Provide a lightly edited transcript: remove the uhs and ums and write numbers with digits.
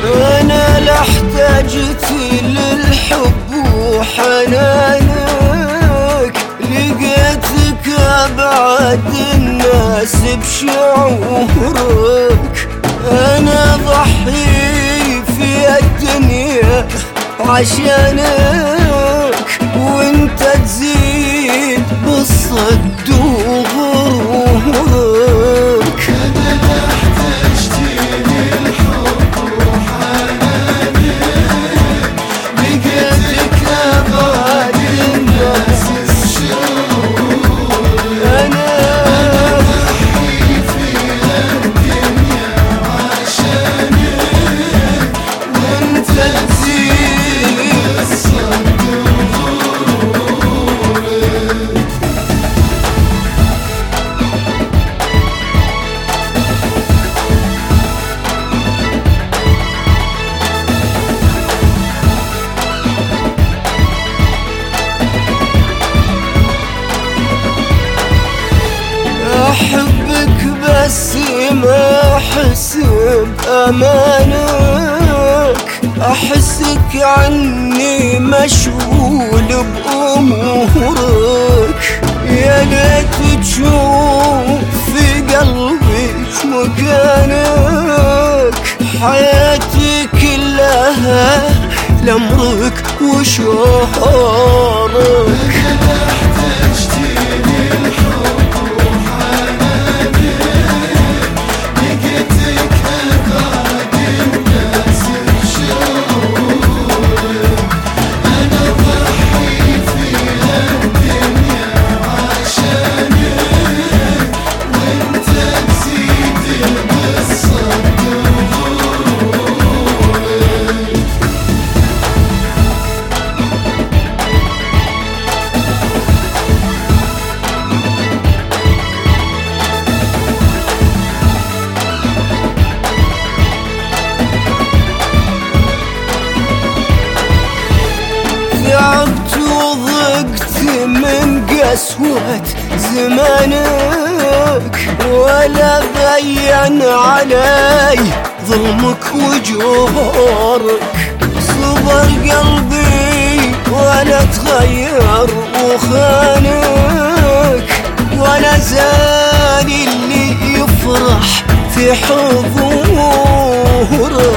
أنا لا احتجت للحب وحنانك، لقيتك أبعد الناس بشعورك. أنا ضحي في الدنيا عشانك، وانت تزيد بالصد وغرورك. أنا لا احتجت للحب وحنانك، لقيتك أبعد الناس بشعورك. أنا ضحي في الدنيا عشانك، وانت تزيد بالصد وغرورك. أحبك بس ما أحس بأمانك، أحسك عني مشغول بأمورك. يا ليت تشوف في قلبي مكانك، حياتي كلها لأمرك وشهرك. أنا احتجت للحب وحنانك، لقيتك أبعد الناس بشعورك. أنا ضحي في الدنيا عشانك، وانت تزيد بالصد وغرورك. تعبت وضقت من قسوة زمانك، ولا بين علي ظلمك وجورك. صبر قلبي ولا تغير وخانك، ولا زال اللي يفرح في حضورك.